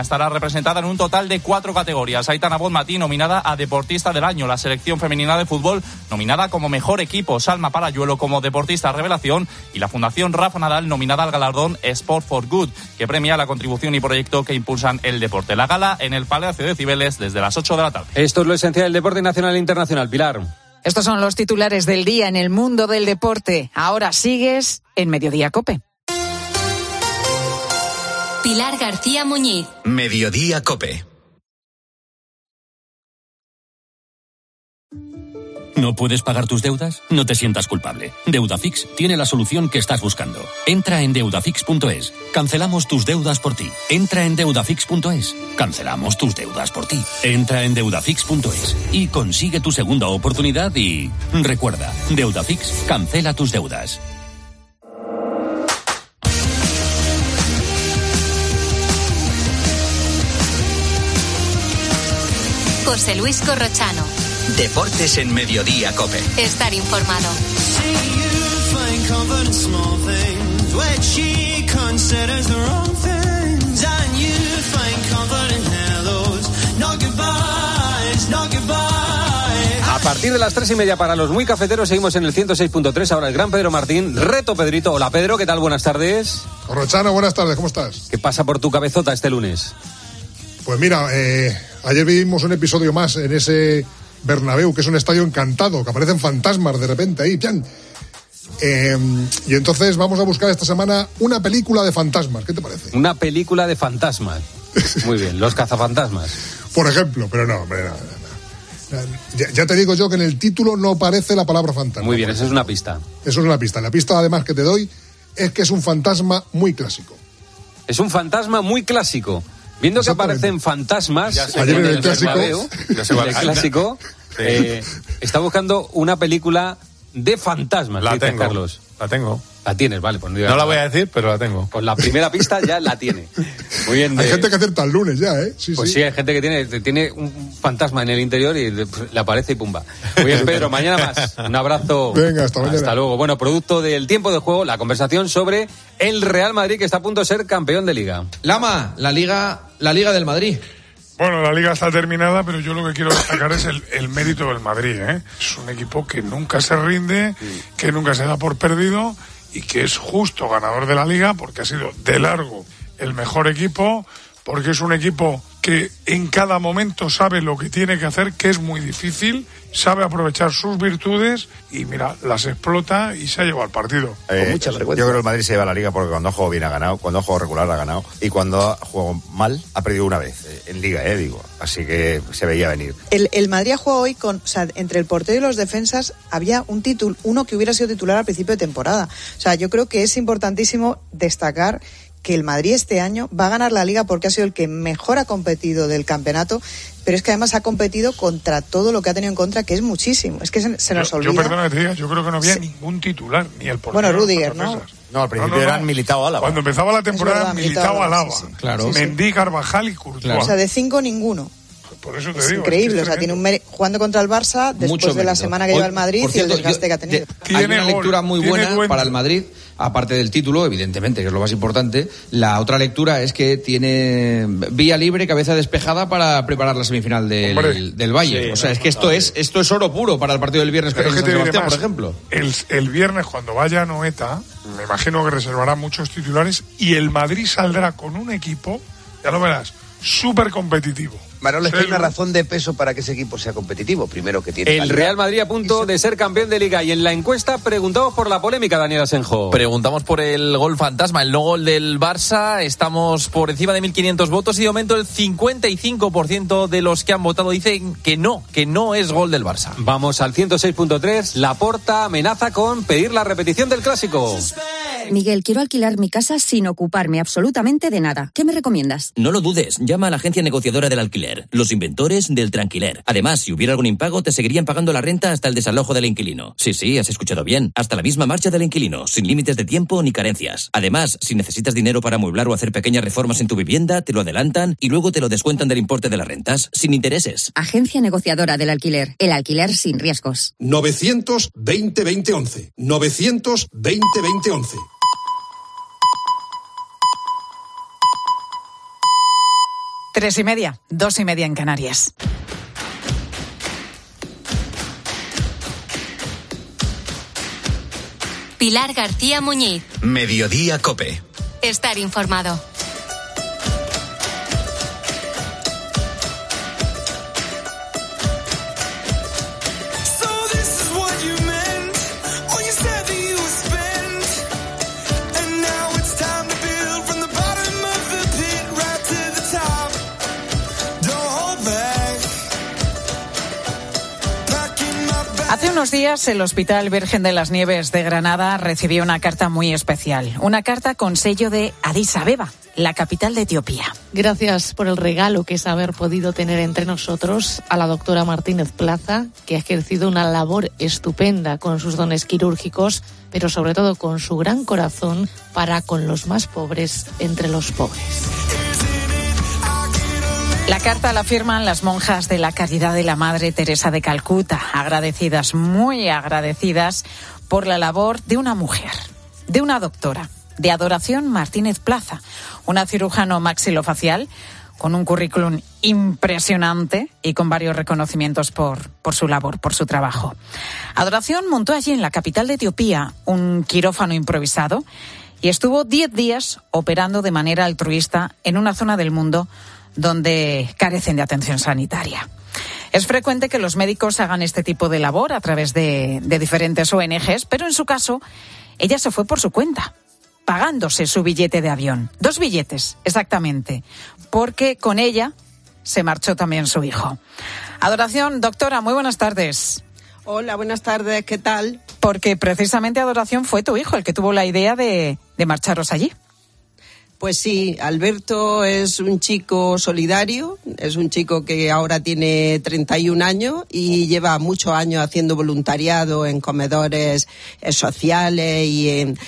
Estará representada en un total de 4 categorías. Aitana Bonmatí nominada a Deportista del Año, la selección femenina de fútbol nominada como Mejor Equipo, Salma Parayuelo como Deportista Revelación y la Fundación Rafa Nadal nominada al galardón Sport for Good, que premia la contribución y proyecto que impulsan el deporte. La gala en el Palacio de Cibeles desde las 8 de la tarde. Esto es lo esencial del deporte nacional e internacional. Pilar. Estos son los titulares del día en el mundo del deporte. Ahora sigues en Mediodía COPE. Pilar García Muñiz. Mediodía COPE. ¿No puedes pagar tus deudas? No te sientas culpable. Deudafix tiene la solución que estás buscando. Entra en deudafix.es. Cancelamos tus deudas por ti. Entra en deudafix.es. Cancelamos tus deudas por ti. Entra en deudafix.es y consigue tu segunda oportunidad y... Recuerda, Deudafix cancela tus deudas. José Luis Corrochano. Deportes en Mediodía COPE. Estar informado. A partir de las 3:30 para los muy cafeteros seguimos en el 106.3. Ahora el gran Pedro Martín. Reto Pedrito. Hola Pedro, ¿qué tal? Buenas tardes. Corrochano, buenas tardes, ¿cómo estás? ¿Qué pasa por tu cabezota este lunes? Pues mira, ayer vimos un episodio más en ese Bernabéu, que es un estadio encantado, que aparecen fantasmas de repente ahí, ¡pian! Y entonces vamos a buscar esta semana una película de fantasmas, ¿qué te parece? Una película de fantasmas. Muy bien, los cazafantasmas. Por ejemplo, pero no, hombre, no. Ya te digo yo que en el título no aparece la palabra fantasma. Muy bien, esa es una pista. Eso es una pista. La pista además que te doy es que es un fantasma muy clásico. Es un fantasma muy clásico. Viendo que aparecen fantasmas ayer en el clásico, está buscando una película de fantasmas. La tengo, Carlos. La tengo. La tienes, vale. Pues no la voy a decir, pero la tengo. Pues la primera pista ya la tiene. Muy bien. Hay gente que acerta el lunes ya, ¿eh? Sí, hay gente que tiene un fantasma en el interior y le aparece y pumba. Muy bien, Pedro, mañana más. Un abrazo. Venga, hasta mañana. Hasta luego. Bueno, producto del tiempo de juego, la conversación sobre el Real Madrid, que está a punto de ser campeón de Liga. Lama, la Liga del Madrid. Bueno, la Liga está terminada, pero yo lo que quiero destacar es el mérito del Madrid, ¿eh? Es un equipo que nunca se rinde, que nunca se da por perdido y que es justo ganador de la Liga porque ha sido de largo el mejor equipo, porque es un equipo que en cada momento sabe lo que tiene que hacer, que es muy difícil, sabe aprovechar sus virtudes y mira, las explota y se ha llevado al partido. Con mucha vergüenza. Yo creo que el Madrid se lleva la Liga porque cuando ha jugado bien ha ganado, cuando ha jugado regular ha ganado y cuando ha jugado mal ha perdido una vez en Liga, digo. Así que se veía venir. El Madrid ha jugado hoy entre el portero y los defensas había uno que hubiera sido titular al principio de temporada. O sea, yo creo que es importantísimo destacar que el Madrid este año va a ganar la Liga porque ha sido el que mejor ha competido del campeonato, pero es que además ha competido contra todo lo que ha tenido en contra, que es muchísimo. Es que se nos olvida. Yo perdona que te diga, yo creo que no había ningún titular, ni el portero. Bueno, Rudiger, ¿no? No, al principio eran Militao, Álava. Cuando empezaba la temporada, Militao, Álava. Sí. Claro. Mendy, Carvajal y Courtois. Claro. O sea, de 5 ninguno. Por eso te es digo, increíble, o sea, tiene jugando contra el Barça después de la semana que lleva el Madrid y el desgaste que ha tenido. Hay una lectura muy buena para el Madrid, aparte del título, evidentemente, que es lo más importante. La otra lectura es que tiene vía libre, cabeza despejada para preparar la semifinal del Bayern. Sí, o sea, es que esto es oro puro para el partido del viernes contra San Sebastián, por ejemplo. El viernes, cuando vaya Anoeta, me imagino que reservará muchos titulares y el Madrid saldrá con un equipo, ya lo verás, súper competitivo. Manolo, es que hay una razón de peso para que ese equipo sea competitivo. Primero que tiene el Real Madrid a punto de ser campeón de Liga. Y en la encuesta preguntamos por la polémica, Daniel Asenjo. Preguntamos por el gol fantasma, el no gol del Barça. Estamos por encima de 1.500 votos y de momento el 55% de los que han votado dicen que no es gol del Barça. Vamos al 106.3. Laporta amenaza con pedir la repetición del clásico. Miguel, quiero alquilar mi casa sin ocuparme absolutamente de nada. ¿Qué me recomiendas? No lo dudes, llama a la agencia negociadora del alquiler. Los inventores del Tranquiler. Además, si hubiera algún impago, te seguirían pagando la renta hasta el desalojo del inquilino. Sí, has escuchado bien. Hasta la misma marcha del inquilino, sin límites de tiempo ni carencias. Además, si necesitas dinero para amueblar o hacer pequeñas reformas en tu vivienda, te lo adelantan y luego te lo descuentan del importe de las rentas, sin intereses. Agencia negociadora del alquiler. El alquiler sin riesgos. 920-2011. 920-2011. 3:30, 2:30 en Canarias. Pilar García Muñiz. Mediodía COPE. Estar informado. Hace unos días el Hospital Virgen de las Nieves de Granada recibió una carta muy especial. Una carta con sello de Addis Abeba, la capital de Etiopía. Gracias por el regalo que es haber podido tener entre nosotros a la doctora Martínez Plaza, que ha ejercido una labor estupenda con sus dones quirúrgicos, pero sobre todo con su gran corazón para con los más pobres entre los pobres. La carta la firman las monjas de la Caridad de la Madre Teresa de Calcuta, agradecidas, muy agradecidas por la labor de una mujer, de una doctora, de Adoración Martínez Plaza, una cirujano maxilofacial con un currículum impresionante y con varios reconocimientos por su labor, por su trabajo. Adoración montó allí en la capital de Etiopía un quirófano improvisado y estuvo 10 días operando de manera altruista en una zona del mundo donde carecen de atención sanitaria. Es frecuente que los médicos hagan este tipo de labor a través de diferentes ONGs, pero en su caso, ella se fue por su cuenta, pagándose su billete de avión. 2 billetes, exactamente, porque con ella se marchó también su hijo. Adoración, doctora, muy buenas tardes. Hola, buenas tardes, ¿qué tal? Porque precisamente Adoración fue tu hijo el que tuvo la idea de marcharos allí. Pues sí, Alberto es un chico solidario, es un chico que ahora tiene 31 años y lleva muchos años haciendo voluntariado en comedores sociales y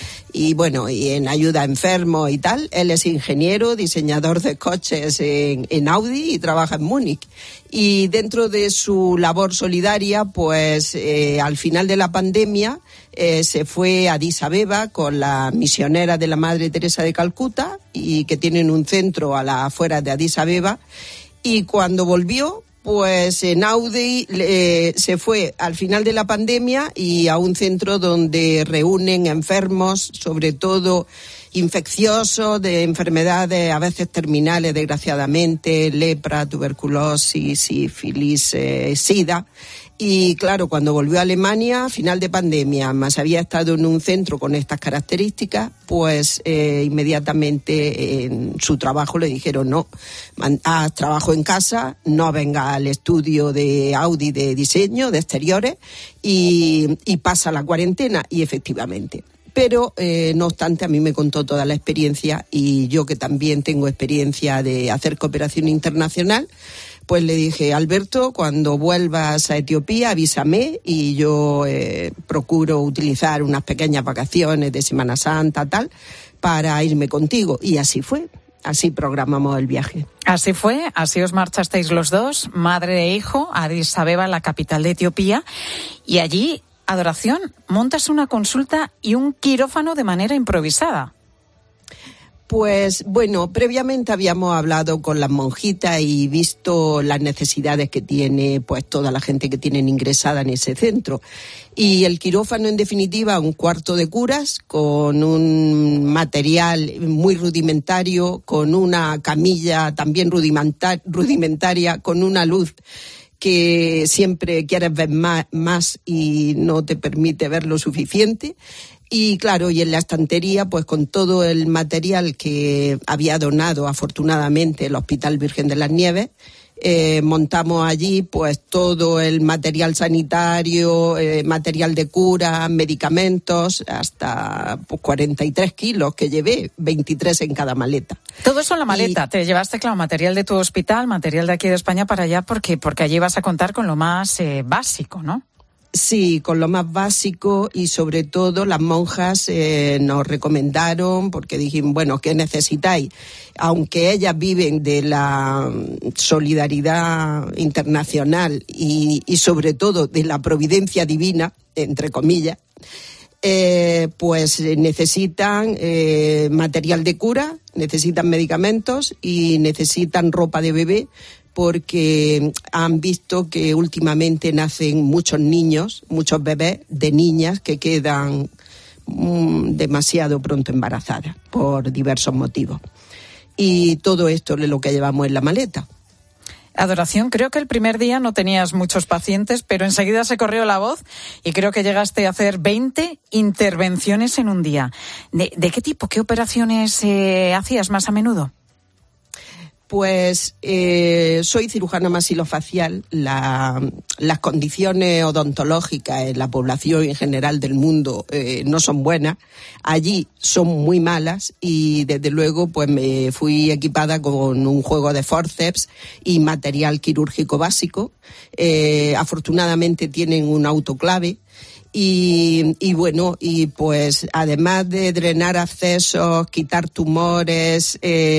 en ayuda a enfermos y tal. Él es ingeniero, diseñador de coches en Audi y trabaja en Múnich. Y dentro de su labor solidaria, pues al final de la pandemia se fue a Addis Abeba con la misionera de la Madre Teresa de Calcuta y que tienen un centro a las afueras de Addis Abeba. Y cuando volvió, pues en Audi se fue al final de la pandemia y a un centro donde reúnen enfermos, sobre todo infecciosos, de enfermedades a veces terminales, desgraciadamente, lepra, tuberculosis, sífilis, sida. Y claro, cuando volvió a Alemania, final de pandemia, más había estado en un centro con estas características, pues inmediatamente en su trabajo le dijeron no, haz trabajo en casa, no venga al estudio de Audi de diseño, de exteriores, y pasa la cuarentena, y efectivamente. Pero, no obstante, a mí me contó toda la experiencia, y yo que también tengo experiencia de hacer cooperación internacional, pues le dije, Alberto, cuando vuelvas a Etiopía, avísame y yo procuro utilizar unas pequeñas vacaciones de Semana Santa, tal, para irme contigo. Y así fue, así programamos el viaje. Así fue, así os marchasteis los dos, madre e hijo, a Addis Abeba, la capital de Etiopía, y allí, Adoración, montas una consulta y un quirófano de manera improvisada. Pues bueno, previamente habíamos hablado con las monjitas y visto las necesidades que tiene pues toda la gente que tienen ingresada en ese centro. Y el quirófano, en definitiva, un cuarto de curas con un material muy rudimentario, con una camilla también rudimentaria, con una luz que siempre quieres ver más y no te permite ver lo suficiente. Y claro, y en la estantería, pues con todo el material que había donado afortunadamente el Hospital Virgen de las Nieves, montamos allí pues todo el material sanitario, material de cura, medicamentos, hasta pues, 43 kilos que llevé, 23 en cada maleta. Todo eso en la maleta. Te llevaste, claro, material de tu hospital, material de aquí de España para allá, porque allí vas a contar con lo más básico, ¿no? Sí, con lo más básico, y sobre todo las monjas nos recomendaron, porque dijimos, bueno, ¿qué necesitáis? Aunque ellas viven de la solidaridad internacional y sobre todo de la providencia divina, entre comillas, pues necesitan material de cura, necesitan medicamentos y necesitan ropa de bebé, porque han visto que últimamente nacen muchos niños, muchos bebés de niñas que quedan demasiado pronto embarazadas por diversos motivos. Y todo esto es lo que llevamos en la maleta. Adoración, creo que el primer día no tenías muchos pacientes, pero enseguida se corrió la voz y creo que llegaste a hacer 20 intervenciones en un día. ¿De qué tipo, qué operaciones hacías más a menudo? Pues soy cirujana maxilofacial. Las condiciones odontológicas en la población en general del mundo no son buenas. Allí son muy malas y desde luego pues me fui equipada con un juego de forceps y material quirúrgico básico. Afortunadamente tienen un autoclave. Y bueno, y pues además de drenar accesos, quitar tumores,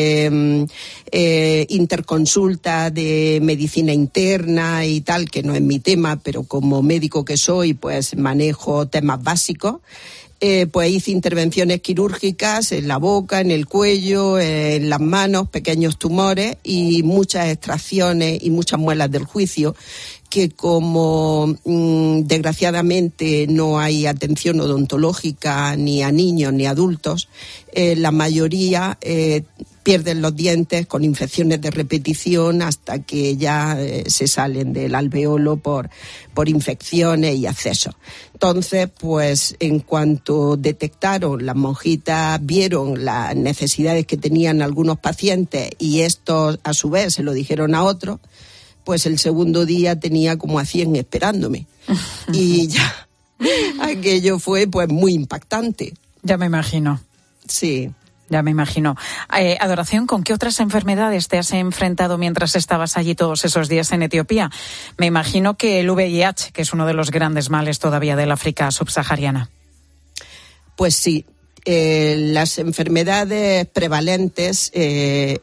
interconsulta de medicina interna y tal, que no es mi tema, pero como médico que soy, pues manejo temas básicos. Pues hice intervenciones quirúrgicas en la boca, en el cuello, en las manos, pequeños tumores y muchas extracciones y muchas muelas del juicio, que como desgraciadamente no hay atención odontológica ni a niños ni a adultos, la mayoría pierden los dientes con infecciones de repetición hasta que ya se salen del alveolo por infecciones y accesos. Entonces, pues en cuanto detectaron, las monjitas vieron las necesidades que tenían algunos pacientes y estos a su vez se lo dijeron a otros, pues el segundo día tenía como a 100 esperándome. Y ya aquello fue pues muy impactante. Ya me imagino. Sí. Ya me imagino. Adoración, ¿con qué otras enfermedades te has enfrentado mientras estabas allí todos esos días en Etiopía? Me imagino que el VIH, que es uno de los grandes males todavía del África subsahariana. Pues sí. Las enfermedades prevalentes, el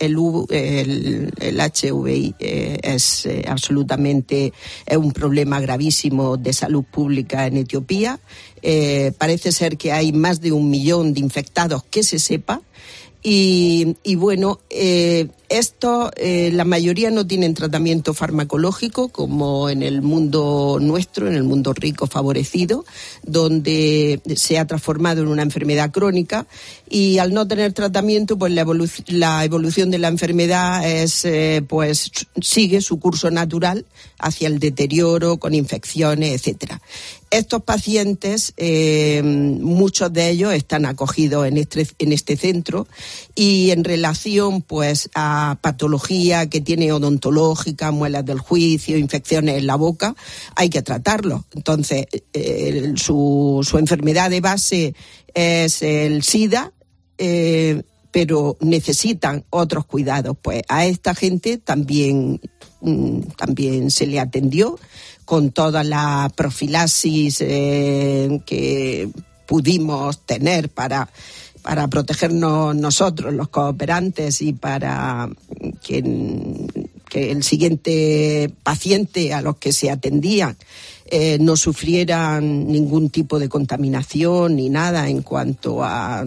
HVI es absolutamente un problema gravísimo de salud pública en Etiopía. Parece ser que hay más de 1 millón de infectados que se sepa. Y bueno, esto la mayoría no tienen tratamiento farmacológico como en el mundo nuestro, en el mundo rico favorecido, donde se ha transformado en una enfermedad crónica, y al no tener tratamiento, pues la evolución de la enfermedad es pues sigue su curso natural hacia el deterioro con infecciones, etcétera. Estos pacientes, muchos de ellos están acogidos en este centro, y en relación pues a patología que tiene odontológica, muelas del juicio, infecciones en la boca, hay que tratarlos. Entonces, su enfermedad de base es el SIDA, pero necesitan otros cuidados. Pues a esta gente también se le atendió con toda la profilaxis que pudimos tener para protegernos nosotros, los cooperantes, y para que el siguiente paciente a los que se atendían no sufrieran ningún tipo de contaminación ni nada en cuanto a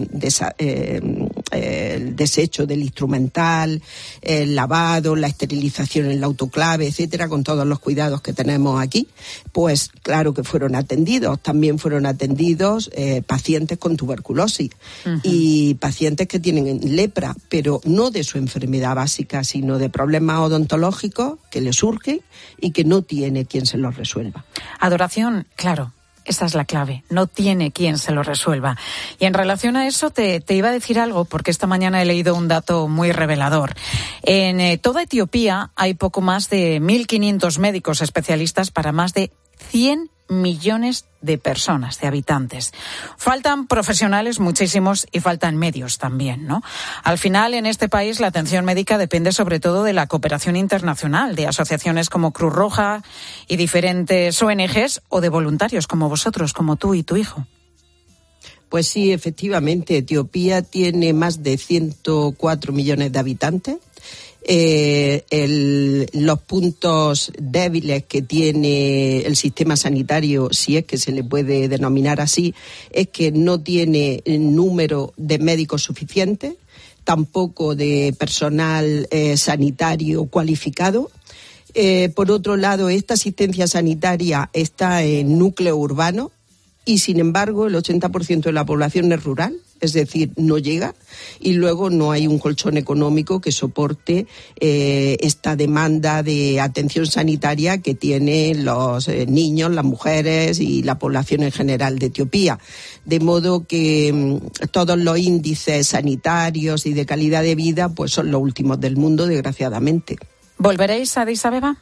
el desecho del instrumental, el lavado, la esterilización en la autoclave, etcétera, con todos los cuidados que tenemos aquí. Pues claro que fueron atendidos. También fueron atendidos pacientes con tuberculosis y pacientes que tienen lepra, pero no de su enfermedad básica, sino de problemas odontológicos que les surgen y que no tiene quien se los resuelva. Adoración, claro, esa es la clave, no tiene quien se lo resuelva. Y en relación a eso te iba a decir algo, porque esta mañana he leído un dato muy revelador. En toda Etiopía hay poco más de 1.500 médicos especialistas para más de 100 millones de personas, de habitantes. Faltan profesionales muchísimos y faltan medios también, ¿no? Al final, en este país, la atención médica depende sobre todo de la cooperación internacional, de asociaciones como Cruz Roja y diferentes ONGs, o de voluntarios como vosotros, como tú y tu hijo. Pues sí, efectivamente, Etiopía tiene más de 104 millones de habitantes. los puntos débiles que tiene el sistema sanitario, si es que se le puede denominar así, es que no tiene número de médicos suficientes, tampoco de personal sanitario cualificado. Por otro lado, esta asistencia sanitaria está en núcleo urbano y, sin embargo, el 80% de la población es rural, es decir, no llega, y luego no hay un colchón económico que soporte esta demanda de atención sanitaria que tienen los niños, las mujeres y la población en general de Etiopía. De modo que todos los índices sanitarios y de calidad de vida pues son los últimos del mundo, desgraciadamente. ¿Volveréis a Addis Abeba?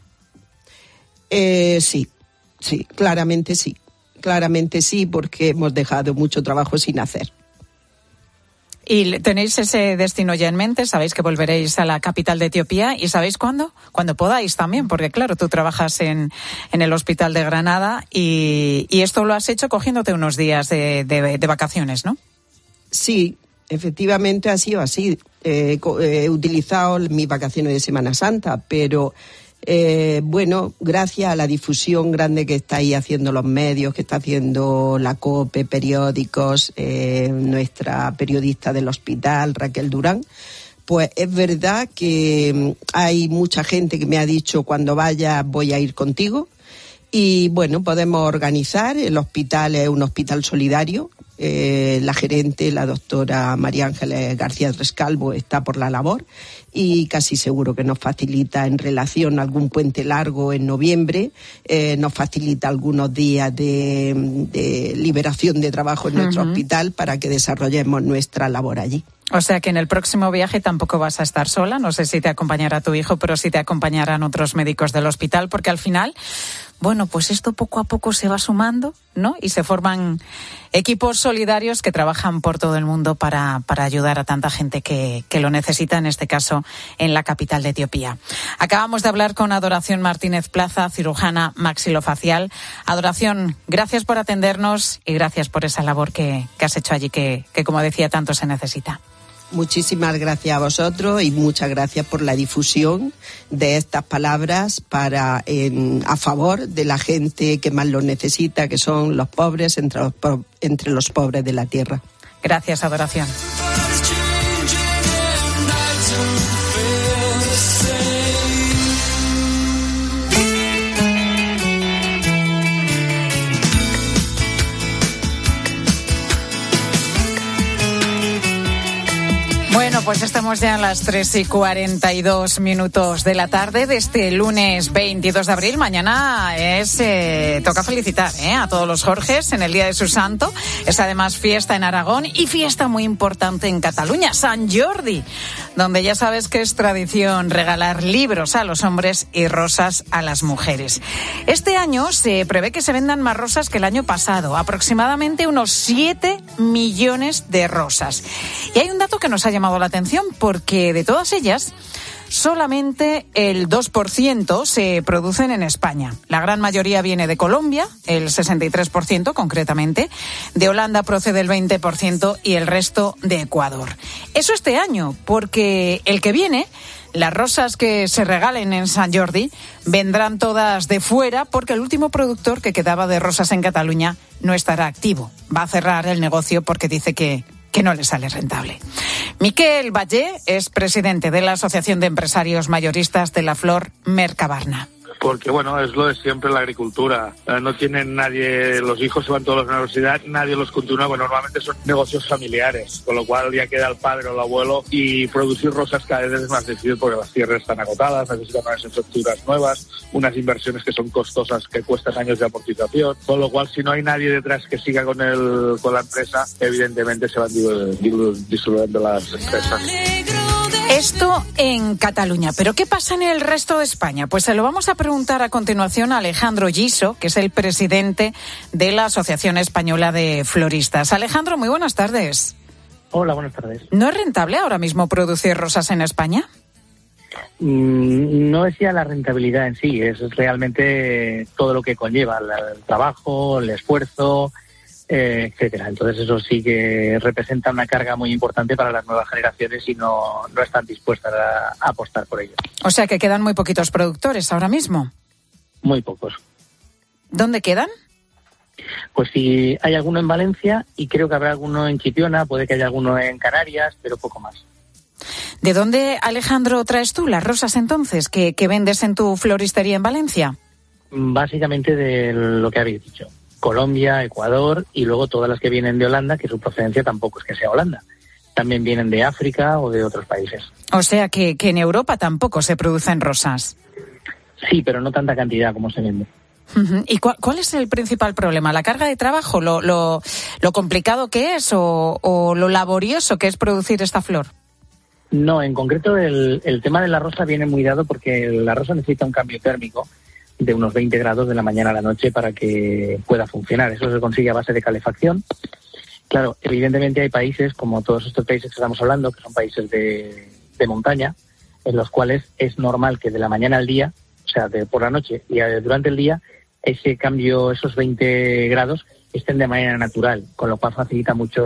Sí, claramente sí. Claramente sí, porque hemos dejado mucho trabajo sin hacer. ¿Y tenéis ese destino ya en mente? ¿Sabéis que volveréis a la capital de Etiopía? ¿Y sabéis cuándo? Cuando podáis también, porque claro, tú trabajas en el hospital de Granada y esto lo has hecho cogiéndote unos días de vacaciones, ¿no? Sí, efectivamente ha sido así. He utilizado mis vacaciones de Semana Santa, pero bueno, gracias a la difusión grande que estáis haciendo los medios, que está haciendo la COPE, periódicos, nuestra periodista del hospital, Raquel Durán, pues es verdad que hay mucha gente que me ha dicho cuando vaya voy a ir contigo y bueno, podemos organizar. El hospital es un hospital solidario. La gerente, la doctora María Ángeles García Rescalvo, está por la labor y casi seguro que nos facilita en relación a algún puente largo en noviembre, nos facilita algunos días de liberación de trabajo en nuestro hospital para que desarrollemos nuestra labor allí. O sea que en el próximo viaje tampoco vas a estar sola, no sé si te acompañará tu hijo, pero sí te acompañarán otros médicos del hospital, porque al final, bueno, pues esto poco a poco se va sumando, ¿no? Y se forman equipos solidarios que trabajan por todo el mundo para ayudar a tanta gente que lo necesita, en este caso en la capital de Etiopía. Acabamos de hablar con Adoración Martínez Plaza, cirujana maxilofacial. Adoración, gracias por atendernos y gracias por esa labor que has hecho allí, que como decía, tanto se necesita. Muchísimas gracias a vosotros y muchas gracias por la difusión de estas palabras a favor de la gente que más lo necesita, que son los pobres entre los pobres de la tierra. Gracias, Adoración. Bueno, pues estamos ya a las 3:42 de la tarde de este lunes 22 de abril. Mañana toca felicitar a todos los Jorges en el Día de su Santo. Es además fiesta en Aragón y fiesta muy importante en Cataluña, Sant Jordi, donde ya sabes que es tradición regalar libros a los hombres y rosas a las mujeres. Este año se prevé que se vendan más rosas que el año pasado, aproximadamente unos 7 millones de rosas. Y hay un dato que nos ha llamado la atención, porque de todas ellas solamente el 2% se producen en España. La gran mayoría viene de Colombia, el 63% concretamente, de Holanda procede el 20% y el resto de Ecuador. Eso este año, porque el que viene, las rosas que se regalen en Sant Jordi vendrán todas de fuera, porque el último productor que quedaba de rosas en Cataluña no estará activo. Va a cerrar el negocio porque dice que no le sale rentable. Miquel Ballé es presidente de la Asociación de Empresarios Mayoristas de la Flor Mercabarna. Porque, bueno, es lo de siempre la agricultura. No tienen nadie, los hijos se van todos a la universidad, nadie los continúa, bueno, normalmente son negocios familiares, con lo cual ya queda el padre o el abuelo, y producir rosas cada vez es más difícil porque las tierras están agotadas, necesitan unas infraestructuras nuevas, unas inversiones que son costosas, que cuestan años de amortización, con lo cual si no hay nadie detrás que siga con la empresa, evidentemente se van disolviendo las empresas. Esto en Cataluña, pero ¿qué pasa en el resto de España? Pues se lo vamos a preguntar a continuación a Alejandro Giso, que es el presidente de la Asociación Española de Floristas. Alejandro, muy buenas tardes. Hola, buenas tardes. ¿No es rentable ahora mismo producir rosas en España? No es ya la rentabilidad en sí, es realmente todo lo que conlleva, el trabajo, el esfuerzo, etcétera. Entonces eso sí que representa una carga muy importante para las nuevas generaciones y no están dispuestas a apostar por ello. O sea que quedan muy poquitos productores ahora mismo. Muy pocos. ¿Dónde quedan? Pues sí, hay alguno en Valencia y creo que habrá alguno en Chipiona, puede que haya alguno en Canarias, pero poco más. ¿De dónde, Alejandro, traes tú las rosas entonces que vendes en tu floristería en Valencia? Básicamente de lo que habéis dicho. Colombia, Ecuador y luego todas las que vienen de Holanda, que su procedencia tampoco es que sea Holanda. También vienen de África o de otros países. O sea que en Europa tampoco se producen rosas. Sí, pero no tanta cantidad como se vende. Uh-huh. ¿Y cuál es el principal problema? ¿La carga de trabajo? ¿Lo complicado que es o lo laborioso que es producir esta flor? No, en concreto el tema de la rosa viene muy dado porque la rosa necesita un cambio térmico de unos 20 grados de la mañana a la noche para que pueda funcionar. Eso se consigue a base de calefacción. Claro, evidentemente hay países, como todos estos países que estamos hablando, que son países de montaña, en los cuales es normal que de la mañana al día, o sea, por la noche y durante el día, ese cambio, esos 20 grados, estén de manera natural, con lo cual facilita mucho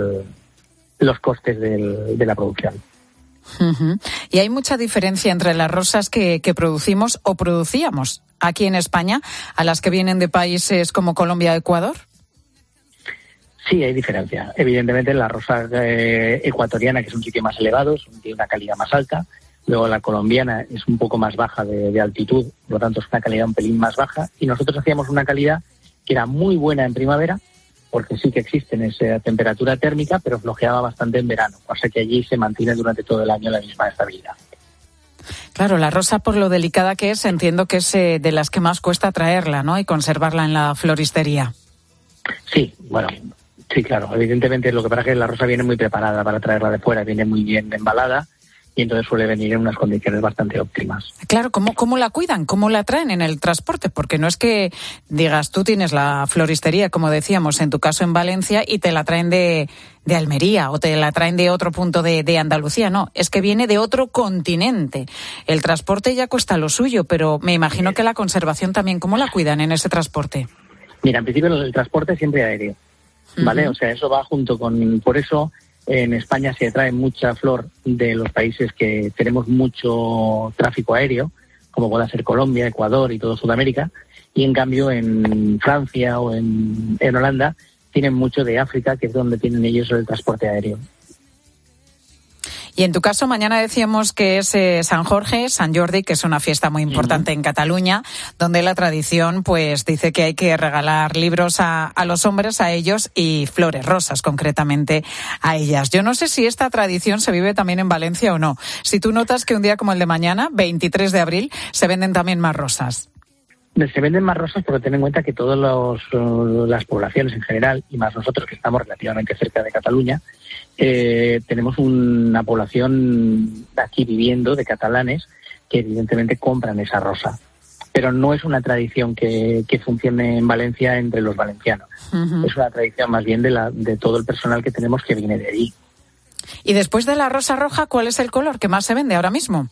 los costes de la producción. Uh-huh. Y hay mucha diferencia entre las rosas que producimos o producíamos aquí en España a las que vienen de países como Colombia o Ecuador. Sí, hay diferencia. Evidentemente la rosa ecuatoriana, que es un sitio más elevado, tiene una calidad más alta. Luego la colombiana es un poco más baja de altitud, por lo tanto es una calidad un pelín más baja. Y nosotros hacíamos una calidad que era muy buena en primavera, porque sí que existe en esa temperatura térmica, pero flojeaba bastante en verano. O sea que allí se mantiene durante todo el año la misma estabilidad. Claro, la rosa, por lo delicada que es, entiendo que es de las que más cuesta traerla, ¿no? Y conservarla en la floristería. Sí, bueno, sí, claro. Evidentemente lo que pasa es que la rosa viene muy preparada para traerla de fuera, viene muy bien embalada y entonces suele venir en unas condiciones bastante óptimas. Claro, ¿cómo la cuidan? ¿Cómo la traen en el transporte? Porque no es que digas, tú tienes la floristería, como decíamos, en tu caso en Valencia, y te la traen de Almería o te la traen de otro punto de Andalucía. No, es que viene de otro continente. El transporte ya cuesta lo suyo, pero me imagino que la conservación también, ¿cómo la cuidan en ese transporte? Mira, en principio el transporte es siempre aéreo, ¿vale? Uh-huh. O sea, eso va junto con... Por eso en España se trae mucha flor de los países que tenemos mucho tráfico aéreo, como pueda ser Colombia, Ecuador y todo Sudamérica, y en cambio en Francia o en Holanda tienen mucho de África, que es donde tienen ellos el transporte aéreo. Y en tu caso, mañana decíamos que es San Jorge, San Jordi, que es una fiesta muy importante en Cataluña, donde la tradición pues dice que hay que regalar libros a los hombres, a ellos, y flores, rosas concretamente, a ellas. Yo no sé si esta tradición se vive también en Valencia o no. Si tú notas que un día como el de mañana, 23 de abril, se venden también más rosas. Se venden más rosas, pero ten en cuenta que todas las poblaciones en general, y más nosotros que estamos relativamente cerca de Cataluña, tenemos una población aquí viviendo de catalanes que evidentemente compran esa rosa. Pero no es una tradición que funcione en Valencia entre los valencianos. Uh-huh. Es una tradición más bien de todo el personal que tenemos que viene de allí. Y después de la rosa roja, ¿cuál es el color que más se vende ahora mismo?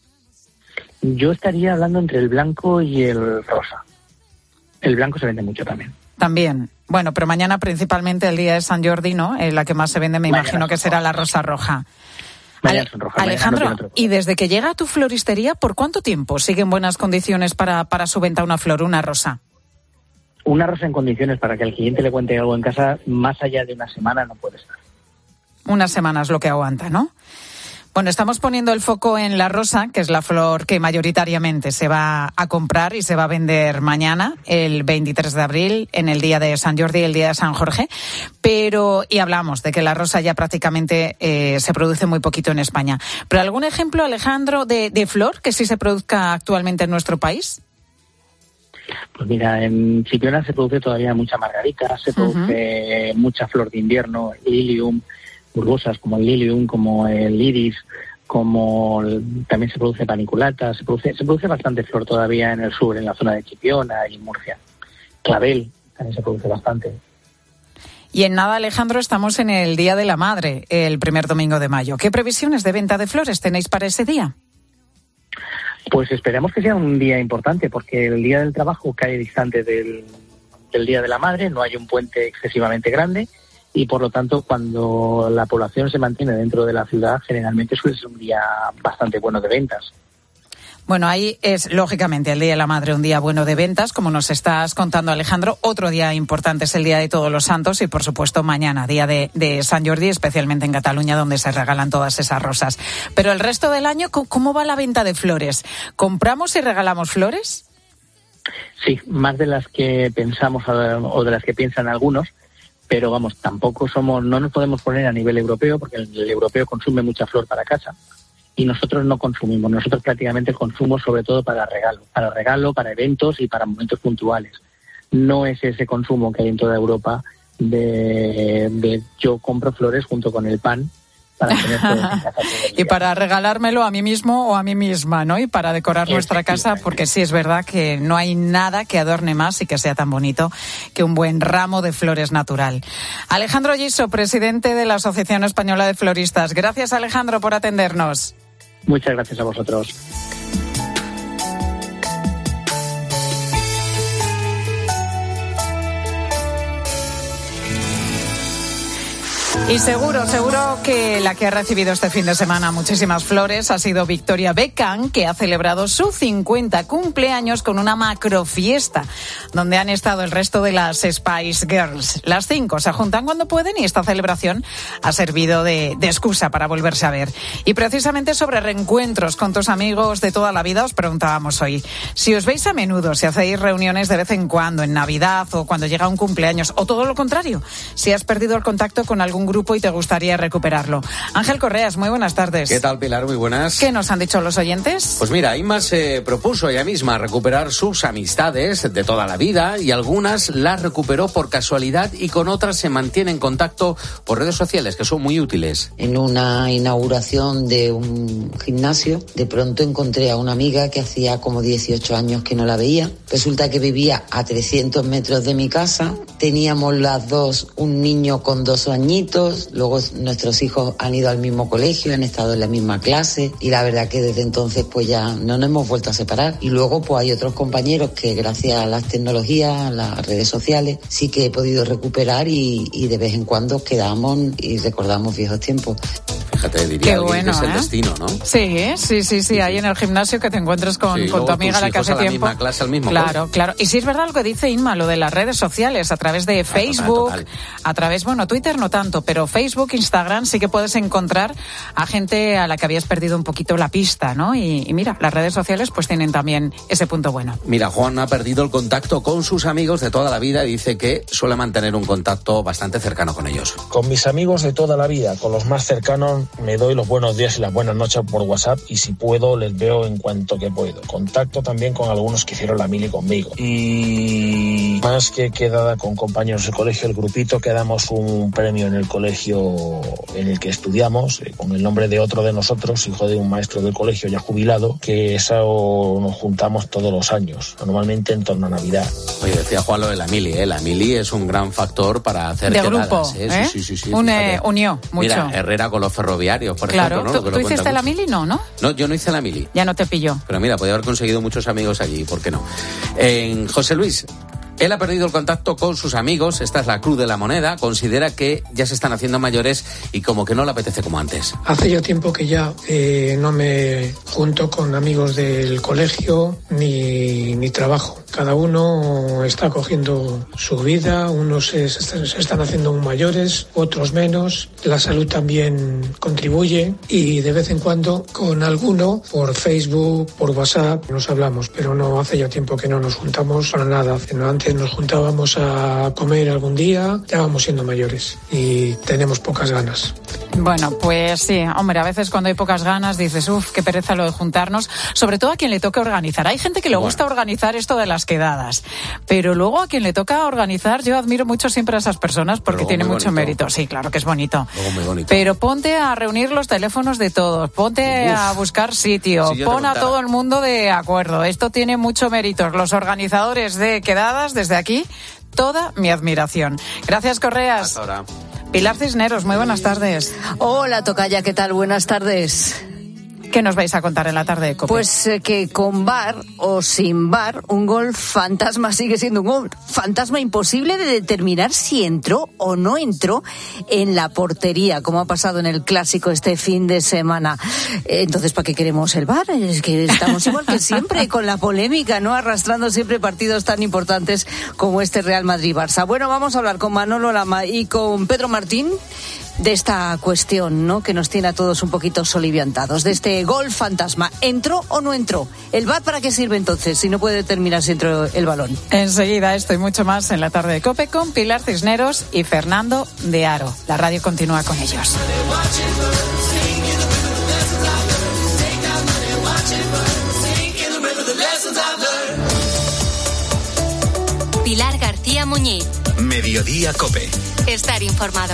Yo estaría hablando entre el blanco y el rosa. El blanco se vende mucho también. También. Bueno, pero mañana principalmente el día de San Jordi, ¿no? La que más se vende me imagino que será la rosa roja. Alejandro, no, y desde que llega a tu floristería, ¿por cuánto tiempo sigue en buenas condiciones para su venta una flor, una rosa? Una rosa en condiciones para que al cliente le cuente algo en casa, más allá de una semana no puede estar. Una semana es lo que aguanta, ¿no? Bueno, estamos poniendo el foco en la rosa, que es la flor que mayoritariamente se va a comprar y se va a vender mañana, el 23 de abril, en el día de San Jordi y el día de San Jorge. Y hablamos de que la rosa ya prácticamente se produce muy poquito en España. ¿Pero algún ejemplo, Alejandro, de flor que sí se produzca actualmente en nuestro país? Pues mira, en Chipiona se produce todavía mucha margarita, se produce mucha flor de invierno, lilium, bulbosas como el lilium, como el iris, también se produce paniculata, se produce bastante flor todavía en el sur, en la zona de Chipiona y en Murcia. Clavel también se produce bastante. Y en nada, Alejandro, estamos en el Día de la Madre, el primer domingo de mayo. ¿Qué previsiones de venta de flores tenéis para ese día? Pues esperamos que sea un día importante, porque el Día del Trabajo cae distante del del Día de la Madre, no hay un puente excesivamente grande y por lo tanto cuando la población se mantiene dentro de la ciudad generalmente suele ser un día bastante bueno de ventas. Bueno, ahí es, lógicamente, el Día de la Madre, un día bueno de ventas, como nos estás contando, Alejandro. Otro día importante es el Día de Todos los Santos y, por supuesto, mañana, Día de San Jordi, especialmente en Cataluña, donde se regalan todas esas rosas. Pero el resto del año, ¿cómo va la venta de flores? ¿Compramos y regalamos flores? Sí, más de las que pensamos o de las que piensan algunos, pero vamos, tampoco no nos podemos poner a nivel europeo, porque el europeo consume mucha flor para casa. Y nosotros no consumimos, nosotros prácticamente consumimos sobre todo para regalo, para eventos y para momentos puntuales. No es ese consumo que hay en toda Europa de yo compro flores junto con el pan para tener flores en casa. Y para regalármelo a mí mismo o a mí misma, ¿no? Y para decorar nuestra casa, porque sí es verdad que no hay nada que adorne más y que sea tan bonito que un buen ramo de flores natural. Alejandro Giso, presidente de la Asociación Española de Floristas. Gracias, Alejandro, por atendernos. Muchas gracias a vosotros. Y seguro que la que ha recibido este fin de semana muchísimas flores ha sido Victoria Beckham, que ha celebrado su 50 cumpleaños con una macrofiesta, donde han estado el resto de las Spice Girls. Las 5 se juntan cuando pueden y esta celebración ha servido de excusa para volverse a ver. Y precisamente sobre reencuentros con tus amigos de toda la vida os preguntábamos hoy, si os veis a menudo, si hacéis reuniones de vez en cuando, en Navidad o cuando llega un cumpleaños, o todo lo contrario, si has perdido el contacto con algún grupo y te gustaría recuperarlo. Ángel Correas, muy buenas tardes. ¿Qué tal, Pilar? Muy buenas. ¿Qué nos han dicho los oyentes? Pues mira, Inma se propuso ella misma recuperar sus amistades de toda la vida y algunas las recuperó por casualidad y con otras se mantiene en contacto por redes sociales, que son muy útiles. En una inauguración de un gimnasio, de pronto encontré a una amiga que hacía como 18 años que no la veía. Resulta que vivía a 300 metros de mi casa. Teníamos las dos un niño con 2 añitos. Luego nuestros hijos han ido al mismo colegio, han estado en la misma clase y la verdad que desde entonces pues ya no nos hemos vuelto a separar. Y luego pues hay otros compañeros que gracias a las tecnologías, a las redes sociales, sí que he podido recuperar y de vez en cuando quedamos y recordamos viejos tiempos. Fíjate, diría alguien que es el destino, ¿no? Sí, ahí en el gimnasio que te encuentres con tu amiga la que hace tiempo. Misma clase, al mismo claro. Y sí es verdad lo que dice Inma, lo de las redes sociales, a través de Facebook, total. A través, Twitter no tanto, pero Facebook, Instagram sí que puedes encontrar a gente a la que habías perdido un poquito la pista, ¿no? Y mira, las redes sociales pues tienen también ese punto bueno. Mira, Juan ha perdido el contacto con sus amigos de toda la vida y dice que suele mantener un contacto bastante cercano con ellos. Con mis amigos de toda la vida, con los más cercanos, me doy los buenos días y las buenas noches por WhatsApp y si puedo les veo en cuanto que puedo. Contacto también con algunos que hicieron la mili conmigo. Y más que quedada con compañeros del colegio, el grupito que damos un premio en el colegio en el que estudiamos, con el nombre de otro de nosotros, hijo de un maestro del colegio ya jubilado, que eso nos juntamos todos los años, normalmente en torno a Navidad. Oye, decía Juan lo de la mili, La mili es un gran factor para hacer de quedadas. Grupo, Sí. Unió mucho. Mira, Herrera con los ferroviarios, por ejemplo, ¿no? ¿Tú hiciste la mili? No, yo no hice la mili. Ya no te pilló. Pero mira, podía haber conseguido muchos amigos allí, ¿por qué no? José Luis, él ha perdido el contacto con sus amigos, esta es la cruz de la moneda, considera que ya se están haciendo mayores y como que no le apetece como antes. Hace ya tiempo que ya no me junto con amigos del colegio ni trabajo. Cada uno está cogiendo su vida, unos se están haciendo muy mayores, otros menos. La salud también contribuye y de vez en cuando con alguno por Facebook, por WhatsApp nos hablamos, pero no hace ya tiempo que no nos juntamos para nada. Antes nos juntábamos a comer algún día, ya vamos siendo mayores y tenemos pocas ganas. Bueno, pues sí, hombre, a veces cuando hay pocas ganas dices, qué pereza lo de juntarnos, sobre todo a quien le toca organizar. Hay gente que le gusta organizar esto de las quedadas, pero luego a quien le toca organizar, yo admiro mucho siempre a esas personas porque tiene mucho mérito. Sí, claro que es bonito. Muy bonito. Pero ponte a reunir los teléfonos de todos, ponte a buscar sitio, pon a todo el mundo de acuerdo. Esto tiene mucho mérito. Los organizadores de quedadas, desde aquí, toda mi admiración. Gracias, Correas. Hasta ahora. Pilar Cisneros, muy buenas tardes. Hola, tocaya, ¿qué tal? Buenas tardes. ¿Qué nos vais a contar en la tarde de COPE? Pues que con VAR o sin VAR, un gol fantasma sigue siendo un gol fantasma, imposible de determinar si entró o no entró en la portería, como ha pasado en el Clásico este fin de semana. Entonces, ¿para qué queremos el VAR? Es que estamos igual que siempre, con la polémica, ¿no? Arrastrando siempre partidos tan importantes como este Real Madrid-Barça. Bueno, vamos a hablar con Manolo Lama y con Pedro Martín de esta cuestión, ¿no?, que nos tiene a todos un poquito soliviantados, de este gol fantasma. ¿Entró o no entró? ¿El VAR para qué sirve entonces si no puede determinar si entró el balón? Enseguida esto y mucho más en la tarde de COPE con Pilar Cisneros y Fernando de Aro. La radio continúa con ellos. Pilar García Muñiz. Mediodía COPE. Estar informado.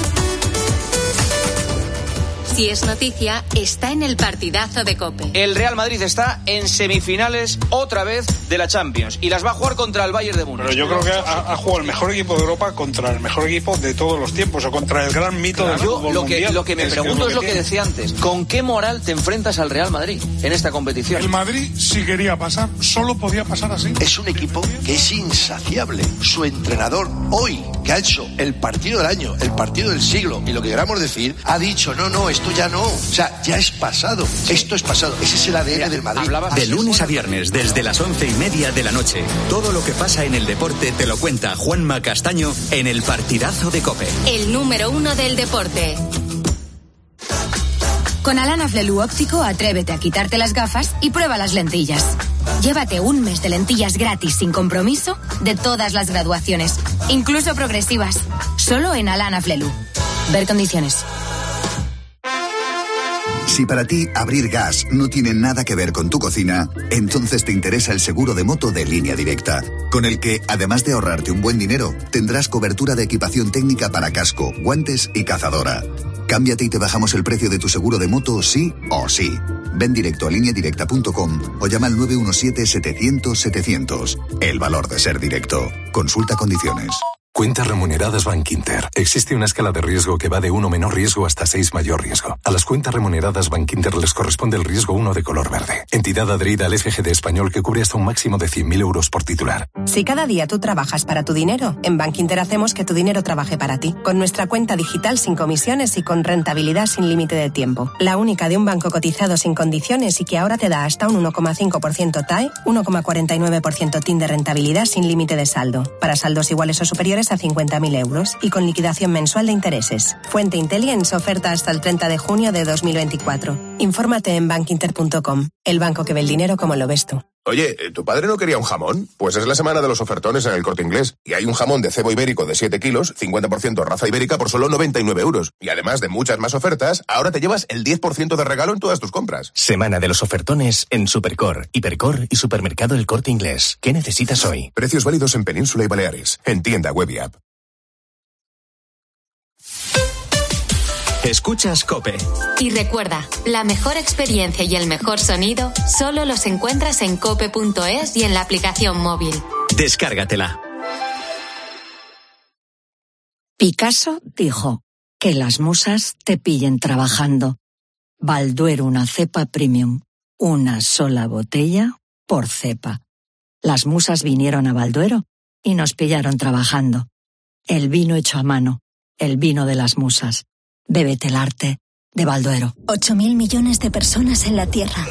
Si es noticia, está en el partidazo de COPE. El Real Madrid está en semifinales otra vez de la Champions y las va a jugar contra el Bayern de Múnich. Pero yo creo que ha jugado el mejor equipo de Europa contra el mejor equipo de todos los tiempos, o contra el gran mito del fútbol mundial. Lo que me pregunto es lo que decía antes. ¿Con qué moral te enfrentas al Real Madrid en esta competición? El Madrid, si quería pasar, solo podía pasar así. Es un equipo que es insaciable. Su entrenador hoy, que ha hecho el partido del año, el partido del siglo, y lo que queramos decir, ha dicho, no, esto ya no. O sea, ya es pasado. Esto es pasado. Ese es el ADN del Madrid. De lunes a viernes, desde las 11:30 de la noche, todo lo que pasa en el deporte te lo cuenta Juanma Castaño en el partidazo de COPE. El número 1 del deporte. Con Alana Flelu Óptico, atrévete a quitarte las gafas y prueba las lentillas. Llévate un mes de lentillas gratis sin compromiso de todas las graduaciones, incluso progresivas. Solo en Alana Flelu. Ver condiciones. Si para ti abrir gas no tiene nada que ver con tu cocina, entonces te interesa el seguro de moto de Línea Directa, con el que, además de ahorrarte un buen dinero, tendrás cobertura de equipación técnica para casco, guantes y cazadora. Cámbiate y te bajamos el precio de tu seguro de moto sí o sí. Ven directo a lineadirecta.com o llama al 917-700-700. El valor de ser directo. Consulta condiciones. Cuentas remuneradas Bankinter. Existe una escala de riesgo que va de 1 menor riesgo hasta 6 mayor riesgo. A las cuentas remuneradas Bankinter les corresponde el riesgo 1 de color verde. Entidad adherida al FGD español que cubre hasta un máximo de 100.000 euros por titular. Si cada día tú trabajas para tu dinero, en Bankinter hacemos que tu dinero trabaje para ti. Con nuestra cuenta digital sin comisiones y con rentabilidad sin límite de tiempo. La única de un banco cotizado sin condiciones y que ahora te da hasta un 1,5% TAE, 1,49% TIN de rentabilidad sin límite de saldo. Para saldos iguales o superiores a 50.000 euros y con liquidación mensual de intereses. Fuente Intelligence, oferta hasta el 30 de junio de 2024. Infórmate en bankinter.com, el banco que ve el dinero como lo ves tú. Oye, ¿tu padre no quería un jamón? Pues es la semana de los ofertones en el Corte Inglés. Y hay un jamón de cebo ibérico de 7 kilos, 50% raza ibérica por solo 99 euros. Y además de muchas más ofertas, ahora te llevas el 10% de regalo en todas tus compras. Semana de los ofertones en Supercor, Hipercor y Supermercado El Corte Inglés. ¿Qué necesitas hoy? Precios válidos en Península y Baleares. En tienda web y app. Escuchas COPE. Y recuerda, la mejor experiencia y el mejor sonido solo los encuentras en cope.es y en la aplicación móvil. Descárgatela. Picasso dijo que las musas te pillen trabajando. Balduero, una cepa premium. Una sola botella por cepa. Las musas vinieron a Balduero y nos pillaron trabajando. El vino hecho a mano. El vino de las musas. Bébete el arte de Balduero. 8.000 millones de personas en la Tierra.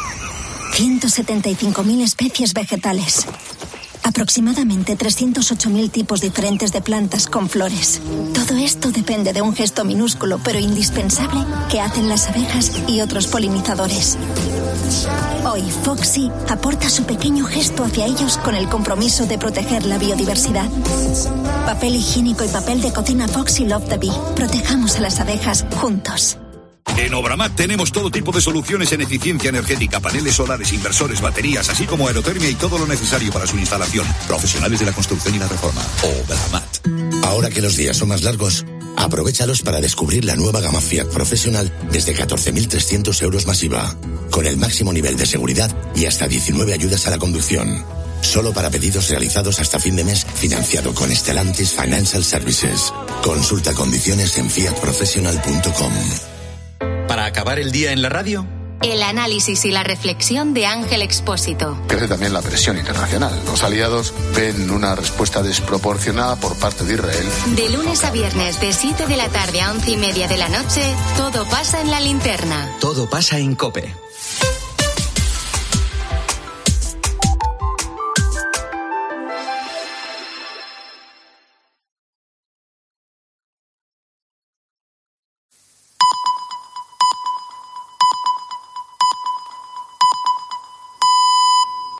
175.000 especies vegetales. Aproximadamente 308.000 tipos diferentes de plantas con flores. Todo esto depende de un gesto minúsculo pero indispensable que hacen las abejas y otros polinizadores. Hoy Foxy aporta su pequeño gesto hacia ellos con el compromiso de proteger la biodiversidad. Papel higiénico y papel de cocina Foxy Love the Bee. Protejamos a las abejas juntos. En Obramat tenemos todo tipo de soluciones en eficiencia energética, paneles solares, inversores, baterías, así como aerotermia y todo lo necesario para su instalación. Profesionales de la construcción y la reforma. Obramat. Ahora que los días son más largos, aprovéchalos para descubrir la nueva gama Fiat Professional desde 14.300 euros más IVA, con el máximo nivel de seguridad y hasta 19 ayudas a la conducción. Solo para pedidos realizados hasta fin de mes, financiado con Stellantis Financial Services. Consulta condiciones en fiatprofessional.com. ¿Para acabar el día en la radio? El análisis y la reflexión de Ángel Expósito. Crece también la presión internacional. Los aliados ven una respuesta desproporcionada por parte de Israel. De lunes a viernes, de 7 de la tarde a 11:30 de la noche, todo pasa en La Linterna. Todo pasa en COPE.